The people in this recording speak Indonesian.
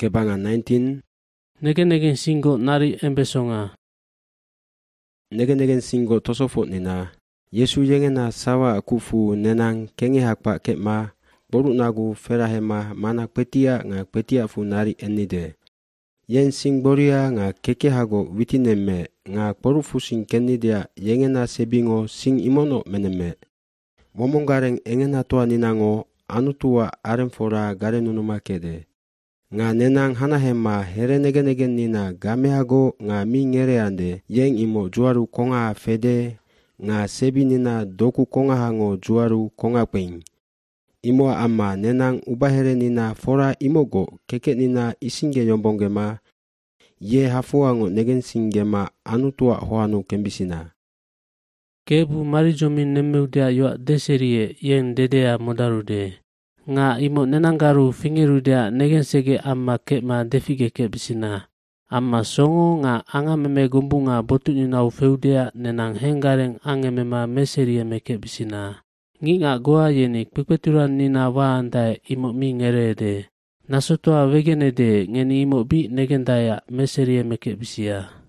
Kebangan 19. Negen singo nari embesonga. Negen singo tosofot nina. Yesu yengena sawa akufu nenang kenge hakpa kema. Boru nagu ferahema mana kpetia nga kpetia fu nari enide. Yen sing boria nga keke hago witinemme nga poru fusing kenidea yengena sebingo sing imono meneme. Womongareng engena toa ninango anutua aremfora garenunuma kede. Nga nenang hanahema here negen nina gameago nga mi ngereande yeng imo juaru konga fede nga sebi nina doku konga hango juaru konga kweng. Imo ama nenang ubahere nina fora imogo keke nina isinge yombongema ye hafuango negen singema anutua hoanu kembisina. Kebu marijomin nemmeudia yoa deserie yen dedea modarude. Nga imo nenanggaru fingerudia negen sege amma kema defige kebisina. Amma songo nga anga meme gumbunga botu nina ufeudea nenang hengareng angemema meserie mekebisina. Nginga goa yenik pekpeturan nina waandai imo mi ngerede. Nasotoa wegenede ngeni imo bi negendaya meserie mekebisia.